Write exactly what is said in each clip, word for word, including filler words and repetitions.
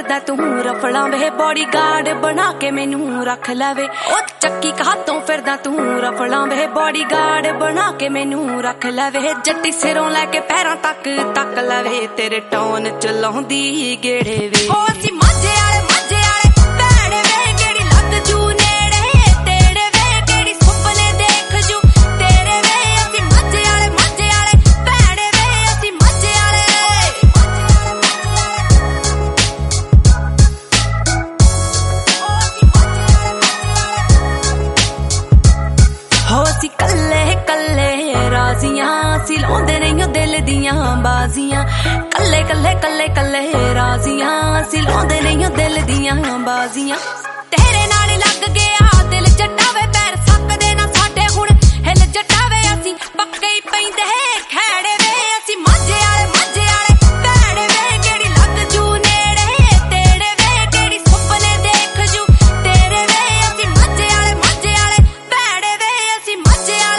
फिरदा तू रफड़ा वे body guard बना के मैनू रख लवे ओ चक्की हाथों फिरदा तू रफड़ा वे बॉडी गार्ड बना के मैनू रख लवे जट्टी सिरों लैके पैरां तक तक लवे तेरे टौन चलाउंदी गेड़े वे ओ असी माझे वाले माझे वाले भैड़े वे केड़ी लग जू नेड़े तेरे वे केड़ी सुपने देख जू तेरे वे असी माझे वाले माझे वाले भैड़े वे असी माझे वाले हो असी कल्ले कल्ले राजियां असी लाउंदे नहीं दिल दियां बाजियां कल्ले कल्ले कल्ले कल्ले राजियां असी लाउंदे नहीं दिल दियां बाजियां तेरे नाल लग गया दिल जटावे पैर सकदे ना साडे हुण हिल जटावे असी पक्के ही पैंदे खैड़े वे असी माझे वाले माझे वाले भैड़े वे केड़ी लग जू नेड़े तेरे वे केड़ी सुपने देख जू तेरे वे असी माझे वाले माझे वाले भैड़े वे असी माझे वाले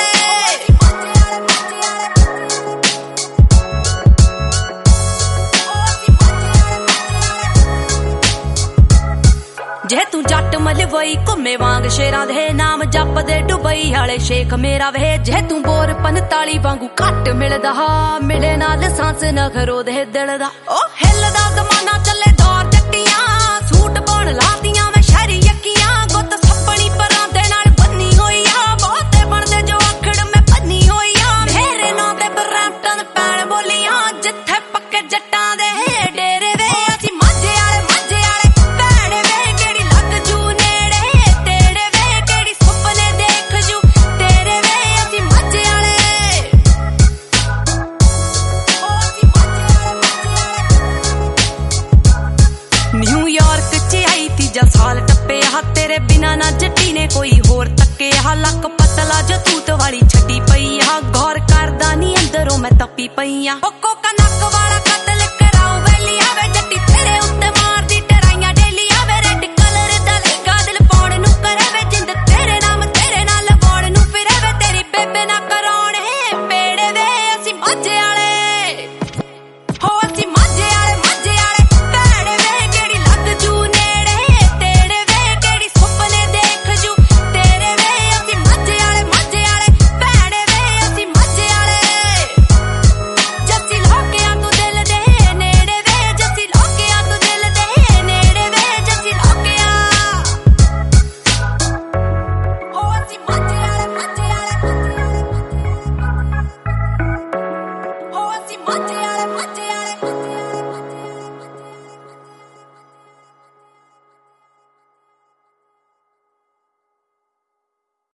जे तू जट मलवई घुमे वांग शेरां दे नाम जपदे दुबई वाले शेख मेरा वे जे तू बोर पंताली वांगू घट मिलदा मिले नाल सांस नखरो दे दिल दा ओ हिलदा जमाना चले दौर जट्टियां सूट पाउण लातियां मैं शहरी यक्कियां गुੱਤ सपनी परां दे नाल बन्नी होई आ बहुते बनदे जो आखड़ मैं बन्नी होई आ मेरे नां ते बरैंपटन पैण बोलियां जिथे पक्के जट्टां दे डेरे वे असी माझे वाले माझे वाले भैड़े वे केड़ी लग जू नेड़े तेरे वे केड़ी सुपने देख जू तेरे वे असी माझे वाले न्यूयॉर्क च आई तीजा साल टप्पे आ तेरे बिना ना जट्टी ने कोई होर तक्के आ लक पतला जो तूत वाली छड्डी पई आ गौर करदा नी अंदरों मैं तपी पई आ ओ कोका नक वाला